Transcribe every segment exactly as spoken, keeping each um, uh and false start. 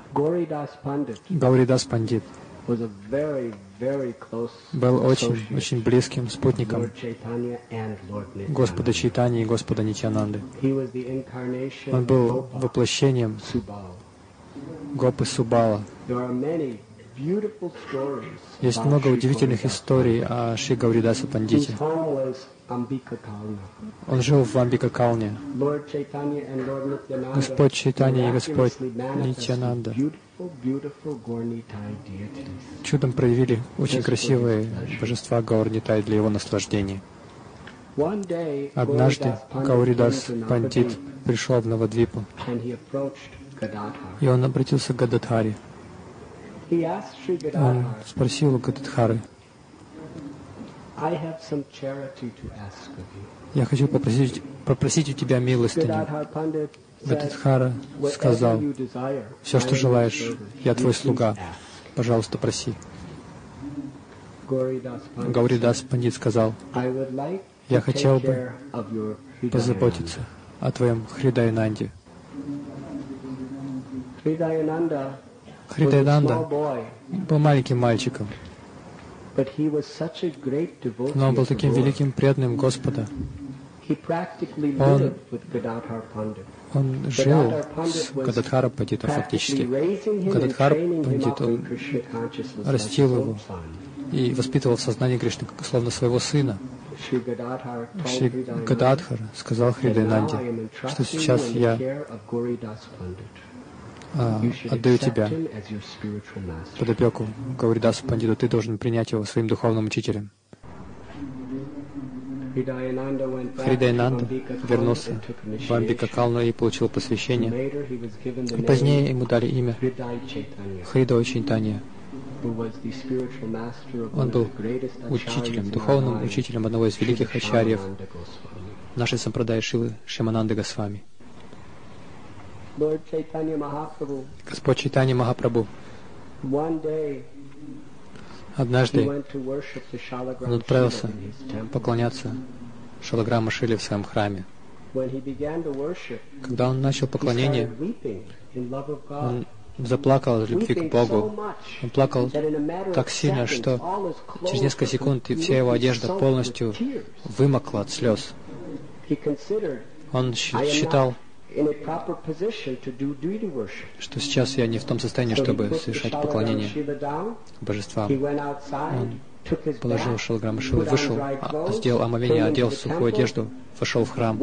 Гауридас Пандит был очень, очень близким спутником Господа Чайтаньи и Господа Нитьянанды. Он был воплощением Гопы Субала. Есть много удивительных историй о Шри Гауридаса Пандите. Он жил в Амбика-Калне. Господь Чайтанья и Господь Нитьянанда чудом проявили очень красивые божества Гаурнитай для его наслаждения. Однажды Гауридас Пандит пришел в Навадвипу, и он обратился к Гададхаре. Он спросил у Гададхары: «Я хочу попросить, попросить у тебя милостыню». Гададхара сказал: «Все, что желаешь, я твой слуга. Пожалуйста, проси». Гауридас Пандит сказал: «Я хотел бы позаботиться о твоем Хридаянанде». Хридаянанда был маленьким мальчиком, но он был таким великим преданным Господа. Он, он жил с Гададхара Пандитом фактически. Гададхар Пандит, он растил его и воспитывал в сознании Кришны словно своего сына. Шри Гададхар сказал Хридаянанде, что сейчас я а, отдаю тебя под опеку Гауридасу Пандиту, ты должен принять его своим духовным учителем. Хридаянанда вернулся в Амбика-Калну и получил посвящение. И позднее ему дали имя Хридой Чайтанья. Он был учителем, духовным учителем одного из великих ачарьев нашей сампрадай Шилы Шьямананды Госвами. Господь Чайтанья Махапрабху однажды он отправился поклоняться Шалаграма Шиле в своем храме. Когда он начал поклонение, он заплакал от любви к Богу. Он плакал так сильно, что через несколько секунд вся его одежда полностью вымокла от слез. Он считал, что сейчас я не в том состоянии, чтобы совершать поклонение божествам. Он положил Шалаграма Шилу, вышел, сделал омовение, одел сухую одежду, вошел в храм.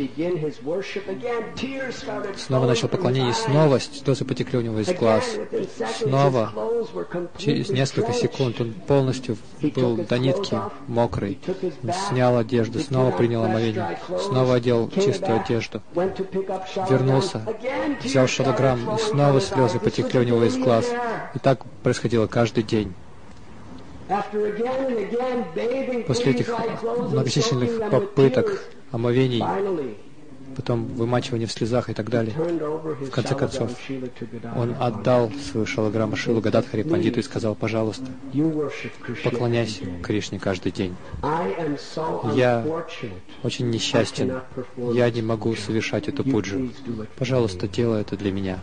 Снова начал поклонение, и снова слезы потекли у него из глаз. Снова, через несколько секунд, он полностью был до нитки мокрый. Он снял одежду, снова принял омовение, снова одел чистую одежду. Вернулся, взял шалаграм, и снова слезы потекли у него из глаз. И так происходило каждый день. После этих многочисленных попыток, омовений, потом вымачивания в слезах и так далее, в конце концов, он отдал свою шалаграма Шилу Гададхари Пандиту и сказал: «Пожалуйста, поклоняйся Кришне каждый день. Я очень несчастен, я не могу совершать эту пуджу. Пожалуйста, делай это для меня».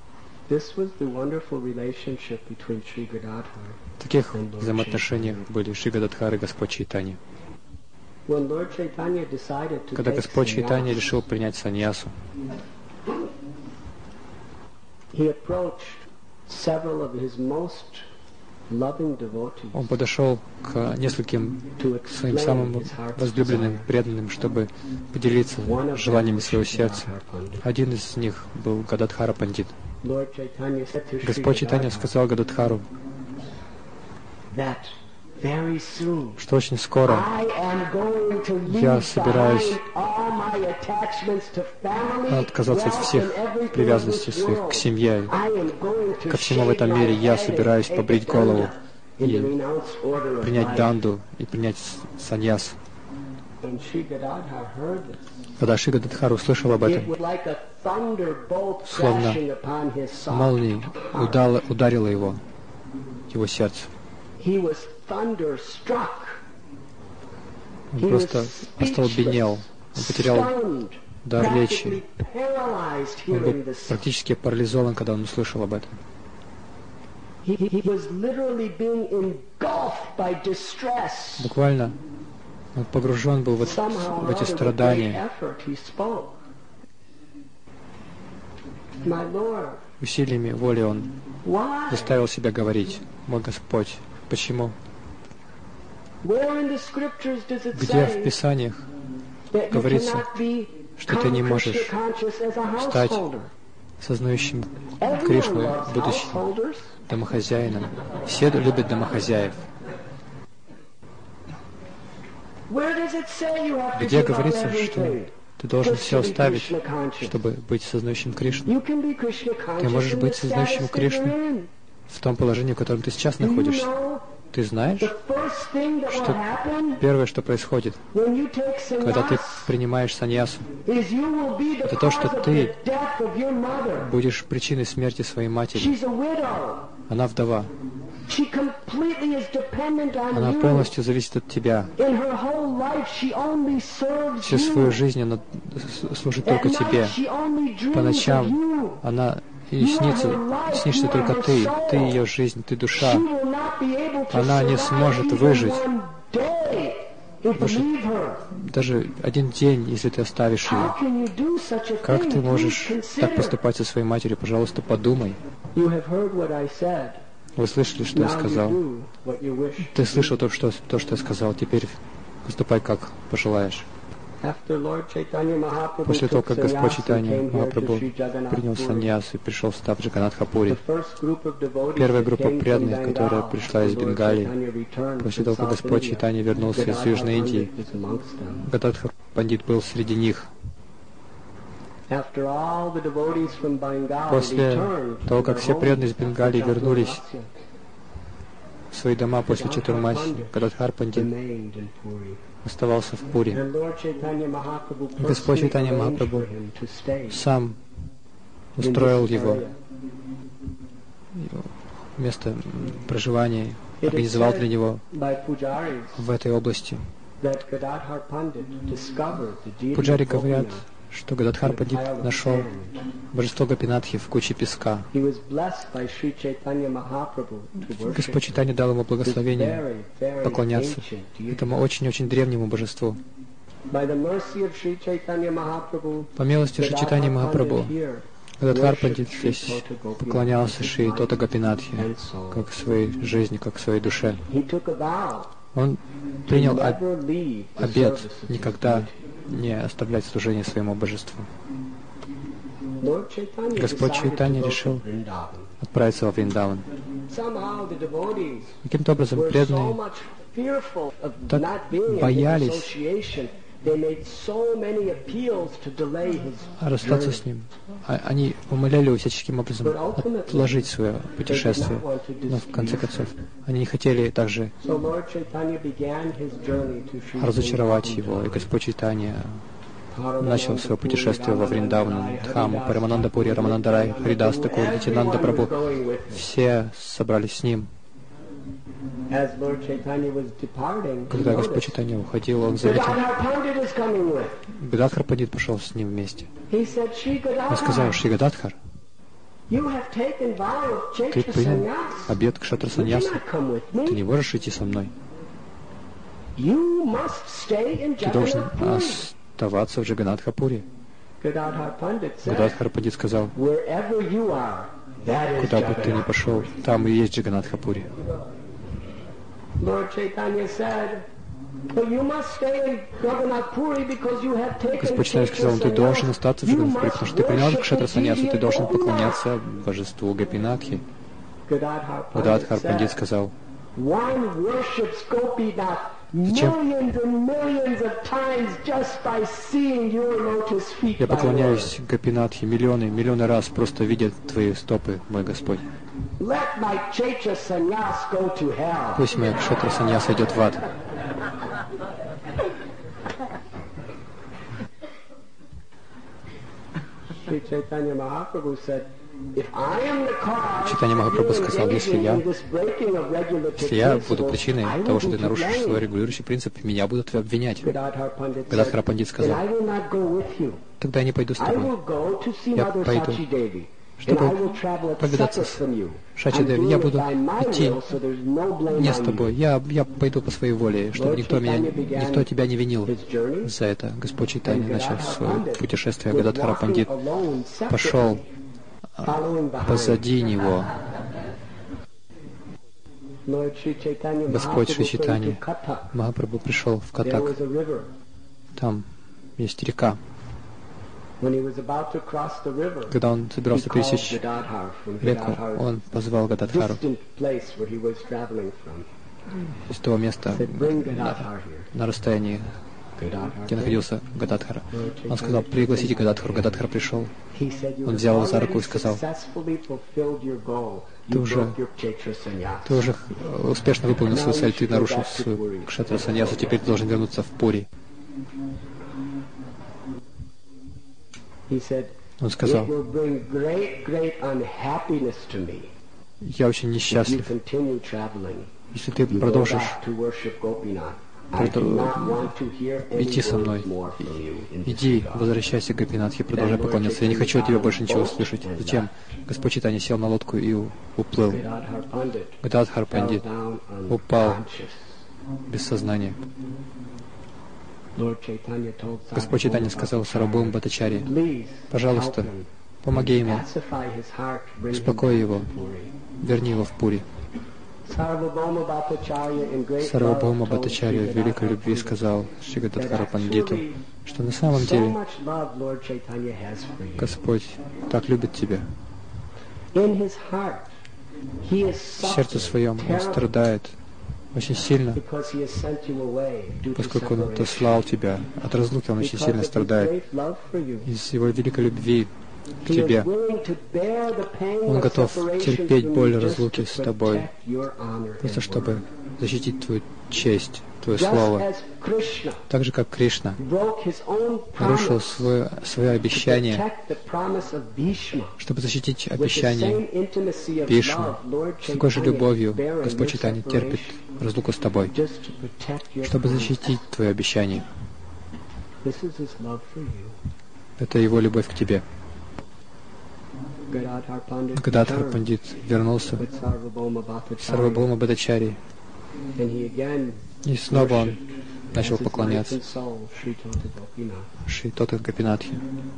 В таких взаимоотношениях были Шри Гададхар и Господь Чайтанья. Когда Господь Чайтанья решил принять саньясу, он подошел к нескольким своим самым возлюбленным, преданным, чтобы поделиться желаниями своего сердца. Один из них был Гададхара Пандит. Господь Чайтанья сказал Гададхару, что очень скоро я собираюсь отказаться от всех привязанностей своих к семье, ко всему в этом мире. Я собираюсь побрить голову и принять данду, и принять саньяс. Когда Шри Гададхар услышал об этом, словно молнией ударило его, его сердце. Он просто остолбенел, он потерял дар речи. Он был практически парализован, когда он услышал об этом. Буквально он погружен был в, в эти страдания. Усилиями воли он заставил себя говорить: «Мой Господь, почему?» Где в Писаниях говорится, что ты не можешь стать сознающим Кришну, будучи домохозяином? Все любят домохозяев. Где говорится, что ты должен все оставить, чтобы быть сознающим Кришну? Ты можешь быть сознающим Кришну в том положении, в котором ты сейчас находишься. Ты знаешь, что первое, что происходит, когда ты принимаешь саньясу, это то, что ты будешь причиной смерти своей матери. Она вдова. Она полностью зависит от тебя. Всю свою жизнь она служит только тебе. По ночам она и снится, снишься только ты, ты ее жизнь, ты душа. Она не сможет выжить. Даже, даже один день, если ты оставишь ее. Как ты можешь так поступать со своей матерью? Пожалуйста, подумай. Вы слышали, что я сказал? Ты слышал то, что, то, что я сказал. Теперь поступай, как пожелаешь. После того, как Господь Чайтанья Махапрабху принял саньяс и пришел в Джаганнатхапури, первая группа преданных, которая пришла из Бенгалии, после того, как Господь Чайтанья вернулся из Южной Индии, Гададхар Пандит был среди них. После того, как все преданные из Бенгалии вернулись в свои дома после Чатурмаси, Гададхар Пандит оставался в Пури. Господь Чайтанья Махапрабху сам устроил его место проживания, организовал для него в этой области. Пуджари говорят, что Гададхар Пандит нашел божество Гопинатхи в куче песка. Господь Чайтанья дал ему благословение поклоняться этому очень-очень древнему божеству. По милости Шри Чайтаньи Махапрабху, Гададхар Пандит здесь поклонялся Шри Тота Гопинатхи как своей жизни, как своей душе. Он принял обет никогда не оставлять служение своему божеству. Господь Чайтанья решил отправиться во Вриндаван. Каким-то образом преданные так боялись расстаться с ним. Они умоляли его всяческим образом отложить свое путешествие. Но в конце концов, они не хотели также разочаровать его. И Господь Чайтанья начал свое путешествие во Вриндавану, Дхаму, Параманандапури, Раманандарай, Харидас Такур, Нитянанда Прабху. Все собрались с ним. Когда Господь Чайтанья уходил, он заметил, Гададхар Пандит пошел с ним вместе. Он сказал: Шри Гададхар, ты принял обет кшатра саньяса, ты не можешь идти со мной. Ты должен оставаться в Джаганнатхапури. Гададхар Пандит сказал: куда бы ты ни пошел, там и есть Джаганнатхапури. Господь Чайтанья сказал: ты должен остаться в Джаганнатхапури, потому что ты принял кшатра саньясу, ты должен поклоняться божеству Гопинатхи. Гададхар Пандит сказал: зачем? Я поклоняюсь Гопинатхи миллионы, миллионы раз, просто видя твои стопы, мой Господь. Пусть моя кшатра саньяса идет в ад. Чайтанья Махапрабху сказал, если я, если я буду причиной того, что ты нарушишь свой регулирующий принцип, меня будут обвинять. Гададхара Пандит сказал, тогда я не пойду с тобой. Я пойду, чтобы повидаться с Шачи Деви. Я буду идти не с тобой. Я, я пойду по своей воле, чтобы никто, меня, никто тебя не винил за это. Господь Чайтанья начал свое путешествие. Гададхара Пандит пошел позади него. Господь Шри Чайтанья Махапрабху пришел в Катак. Там есть река. Когда он собирался пересечь реку, он позвал Гададхару из того места, на, на расстоянии, где находился Гададхара. Он сказал, пригласите Гададхару. Гададхар пришел. Он взял его за руку и сказал, ты уже, ты уже успешно выполнил свою цель, ты нарушил свою кшатра саньясу, теперь ты должен вернуться в Пури. Он сказал, я очень несчастлив, если ты продолжишь идти со мной. Иди, возвращайся к Гопинатхе, продолжай поклоняться. Я не хочу от тебя больше ничего слышать. Затем Господь Чайтанья сел на лодку и уплыл. Гададхар Пандит упал без сознания. Господь Чайтанья сказал Сарвабхаума Бхаттачарье, пожалуйста, помоги ему, успокой его, верни его в Пури. Сарвабхаума Бхаттачарья в великой любви сказал Шри Гададхара Пандиту, что на самом деле Господь так любит тебя. В сердце своем Он страдает очень сильно, поскольку Он отослал тебя. От разлуки Он очень сильно страдает. Из Его великой любви к тебе Он готов терпеть боль разлуки с тобой, просто чтобы защитить твою честь, твое слово. Так же, как Кришна нарушил свое, свое обещание, чтобы защитить обещание Бхишмы. С такой же любовью Господь Чайтанья терпит разлуку с тобой, чтобы защитить твое обещание. Это Его любовь к тебе. Гададхар Пандит вернулся в Сарвабхаума Бхаттачарьи, и снова он начал поклоняться Шри Тота Гопинатхе.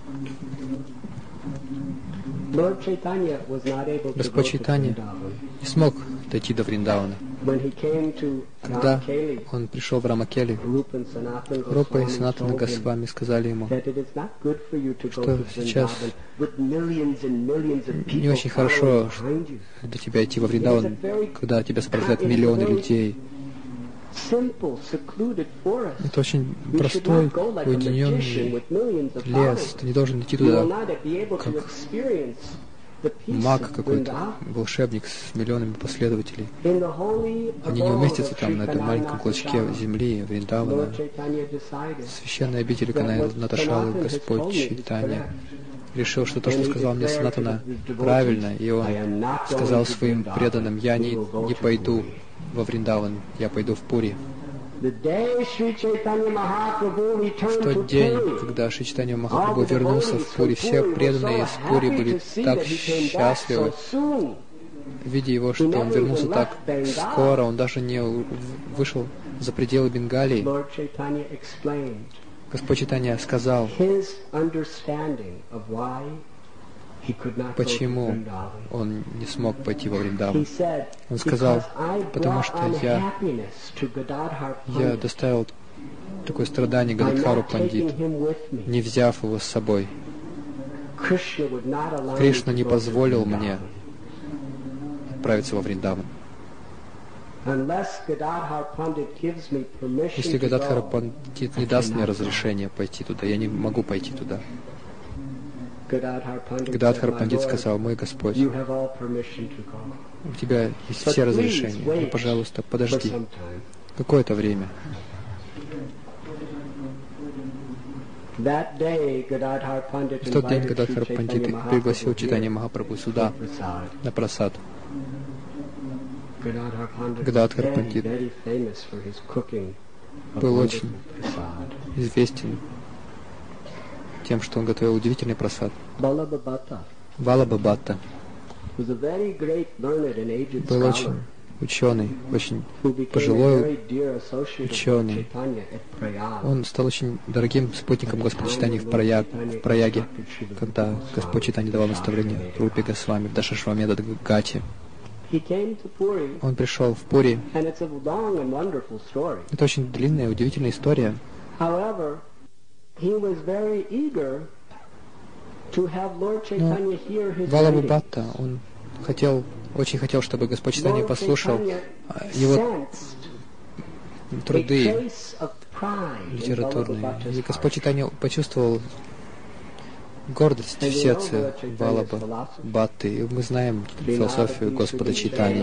Господь Чайтанья не смог дойти до Вриндавана. Когда он пришел в Рамакели, Рупа и Санатана Госвами сказали ему, что сейчас не очень хорошо для тебя идти во Вриндаван, когда тебя сопровождают миллионы людей. Это очень простой, уединенный лес. Ты не должен идти туда, как маг какой-то, волшебник с миллионами последователей. Они не уместятся там, на этом маленьком клочке земли, Вриндавана. Священная обитель Канаи-Наташалы, Господь Чайтанья решил, что то, что сказал мне Санатана, правильно, и он сказал своим преданным, я не, не пойду во Вриндаван, я пойду в Пури. В тот день, когда Шри Чайтанья Махапрабху вернулся в Пури, все преданные из Пури были так счастливы, видя его, что он вернулся так скоро, он даже не вышел за пределы Бенгалии. Господь Чайтанья сказал, почему он не смог пойти во Вриндаван. Он сказал, потому что я, я доставил такое страдание Гададхару Пандиту, не взяв его с собой. Кришна не позволил мне отправиться во Вриндаван. Если Гададхар Пандит не даст мне разрешения пойти туда, я не могу пойти туда. Гададхар Пандит сказал, мой Господь, у тебя есть все разрешения, но, пожалуйста, подожди какое-то время. В тот день Гададхар Пандит пригласил Чайтанья Махапрабху сюда, на прасад. Гададхар Пандит был очень известен тем, что он готовил удивительный прасад. Валаба Бхатта был очень ученый, очень пожилой ученый. Он стал очень дорогим спутником Господа Чайтаньи в, Прая... в Праяге, когда Господь Чайтанья давал наставление Рупе Госвами в Дашашвамеда Гати. Он пришел в Пури. Это очень длинная, удивительная история. Но Валаба Бхатта, он хотел, очень хотел, чтобы Господь Чайтанья послушал его труды литературные. И Господь Чайтанья почувствовал гордость в сердце Валаба Бхатты. И мы знаем философию Господа Чайтаньи.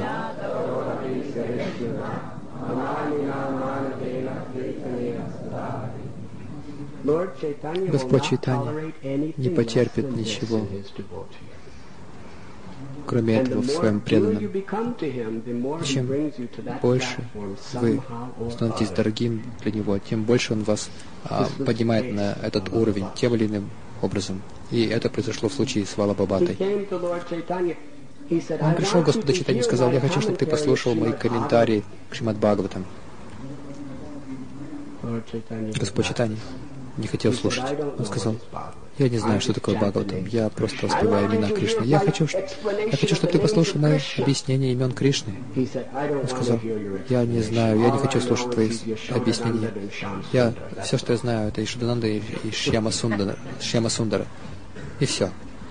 Господь Чайтанья не потерпит ничего, кроме этого, в своем преданном. Чем больше вы становитесь дорогим для Него, тем больше Он вас а, поднимает на этот уровень тем или иным образом. И это произошло в случае с Валаба Бхаттой. Он пришел к Господу Чайтанье и сказал: «Я хочу, чтобы ты послушал мои комментарии к Шримад Бхагаватам». Господь Чайтанья не хотел слушать. Он сказал: «Я не знаю, что такое Бхагаватам. Я просто воспеваю имена Кришны. Я хочу, я хочу, чтобы ты послушал мое объяснение имен Кришны». Он сказал: «Я не знаю, я не хочу слушать твои объяснения. Я, все, что я знаю, это Ишудананда и Шьяма Сундара, Шьяма Сундара. И все».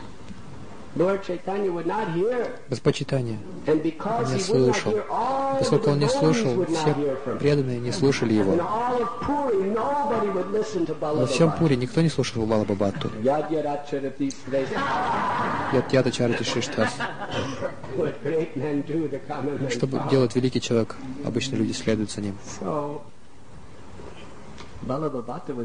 Господь Чайтанья не слушал. Поскольку он не слушал, все преданные не слушали его. Во всем Пури никто не слушал Валаба Бхатту. Ят-ята чарати шиштас. Что делает великий человек, обычно люди следуют за ним. Валаба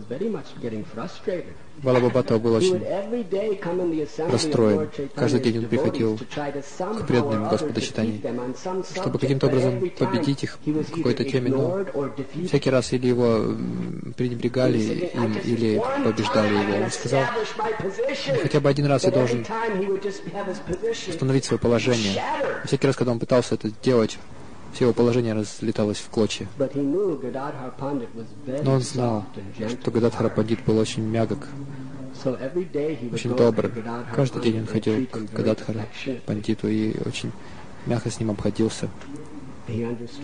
Бхатта был очень расстроен. Каждый день он приходил к преданным Господа Чайтаньи, чтобы каким-то образом победить их в какой-то теме, но всякий раз или его пренебрегали им, или побеждали его. Он сказал: «Хотя бы один раз я должен установить свое положение». И всякий раз, когда он пытался это сделать, все его положение разлеталось в клочья. Но он знал, что Гададхара Пандит был очень мягок, очень добр. Каждый день он ходил к Гададхара Пандиту и очень мягко с ним обходился. И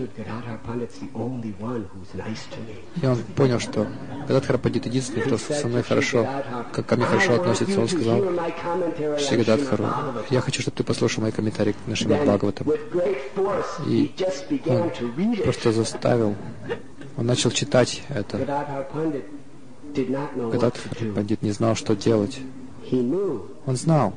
он понял, что Гададхара Пандит единственный, кто со мной хорошо, как ко мне хорошо относится. Он сказал: «Шри Гададхару, я хочу, чтобы ты послушал мои комментарии к нашим Бхагаватам». И он просто заставил, он начал читать это. Гададхара Пандит не знал, что делать. Он знал,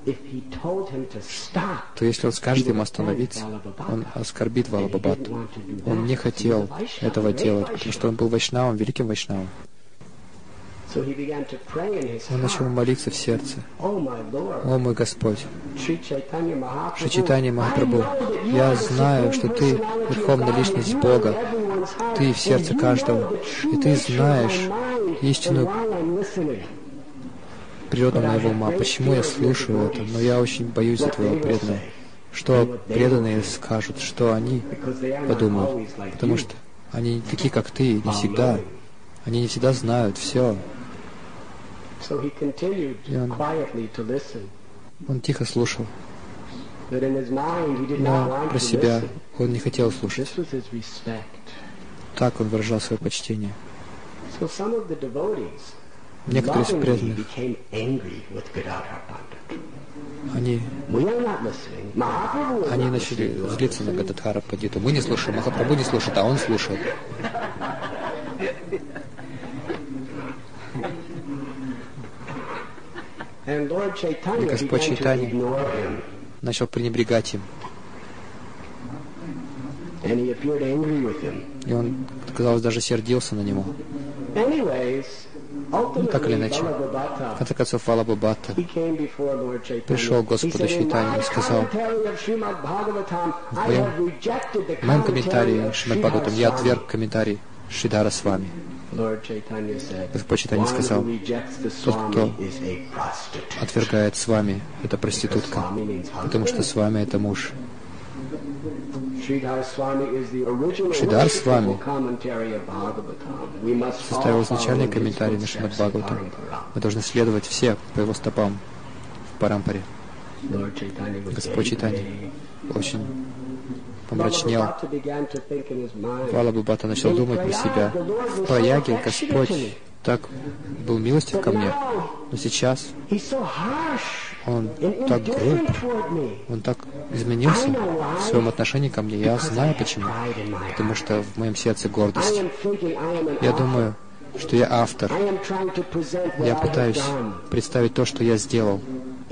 то если он скажет ему остановиться, он оскорбит Валаба Бхатту. Он не хотел этого делать, потому что он был вайшнавом, великим вайшнавом. Он начал молиться в сердце: «О мой Господь, Шри Чайтанья Махапрабху, я знаю, что Ты Верховная Личность Бога, Ты в сердце каждого, и Ты знаешь истинную природу моего ума. Почему я слушаю это? Но я очень боюсь за Твоего преданного. Что преданные скажут, что они подумают, потому что они такие, как Ты, не всегда. Они не всегда знают все». И он, он тихо слушал. Но про себя он не хотел слушать. Так он выражал свое почтение. Некоторые из преданных, они, они начали злиться на Гададхара Пандиту. Мы не слушаем, Махапрабху не слушает, а он слушает. И Господь Чайтанья начал пренебрегать им. И он, казалось, даже сердился на него. Ну, так или иначе, в конце концов, Валабхабхата пришел к Господу Чайтанье и сказал: в моем, в моем комментарии Шримад Бхагаватам я отверг комментарий Шридхара Свами. Господь Чайтанья сказал: тот, кто отвергает Свами, это проститутка, потому что Свами — это муж. Шридхар Свами составил изначальный комментарий на Шримад Бхагаватам. Мы должны следовать все по его стопам в парампаре. Господь Чайтанья очень помрачнел. Валабхабхата начал думать про себя. В Праяге Господь так был милостив ко мне, но сейчас Он так груб, Он так изменился в своем отношении ко мне. Я знаю почему. Потому что в моем сердце гордость. Я думаю, что я автор. Я пытаюсь представить то, что я сделал.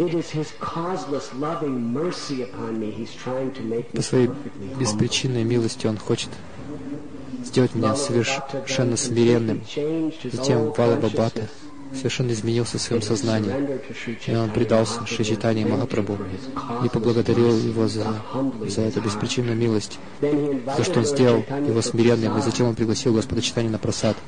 По своей беспричинной милости Он хочет сделать меня совершенно смиренным. Затем Валабхабхата совершенно изменился в своем сознании, и он предался Шри Чайтанье Махапрабху и поблагодарил его за, за эту беспричинную милость, за что он сделал его смиренным, и затем он пригласил Господа Чайтанье на прасад.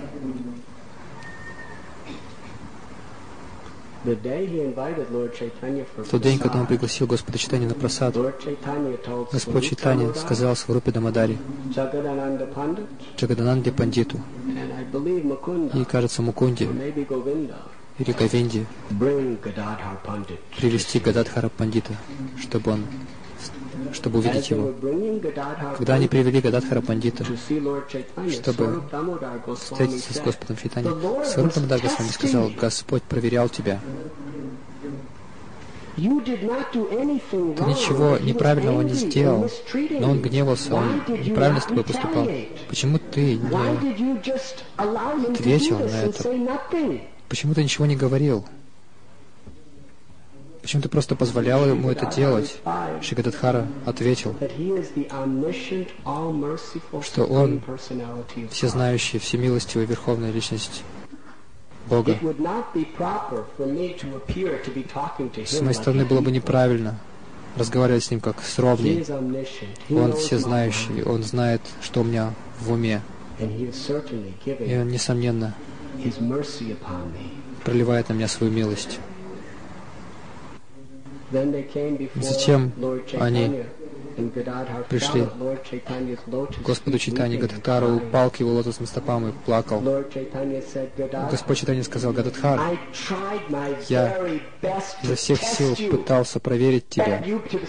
В тот день, когда он пригласил Господа Чайтанье на прасад, Господь Чайтанья сказал Сварупе Дамадари, Джагадананде Пандиту и, кажется, Мукунде или Говинде привести Гададхара Пандита, чтобы он чтобы увидеть его. Когда они привели Гададхара Пандита, чтобы встретиться с Господом Чайтаньей, Сварупа Дамадар Госвами сказал: Господь проверял тебя. Ты ничего неправильного не сделал, но Он гневался, Он неправильно с тобой поступал. Почему ты не ответил на это? Почему ты ничего не говорил? Почему ты просто позволял ему это делать? Шри Гададхара ответил, что он всезнающий, всемилостивый, верховная личность Бога. С моей стороны было бы неправильно разговаривать с Ним как с ровней. Он всезнающий, Он знает, что у меня в уме. И Он, несомненно, проливает на меня свою милость. Затем они пришли к Господу Чайтанье. Гададхара упал к его лотосным стопам и плакал. Господь Чайтанья сказал: Гададхар, я изо всех сил пытался проверить тебя,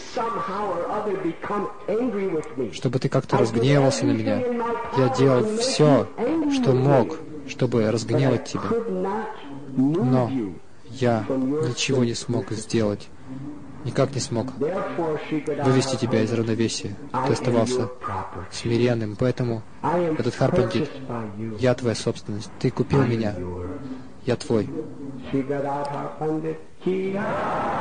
чтобы ты как-то разгневался на меня. Я делал все, что мог, чтобы разгневать тебя, но я ничего не смог сделать. Никак не смог вывести тебя из равновесия. Ты оставался смиренным. Поэтому, Гададхар Пандит, я твоя собственность. Ты купил меня. Я твой.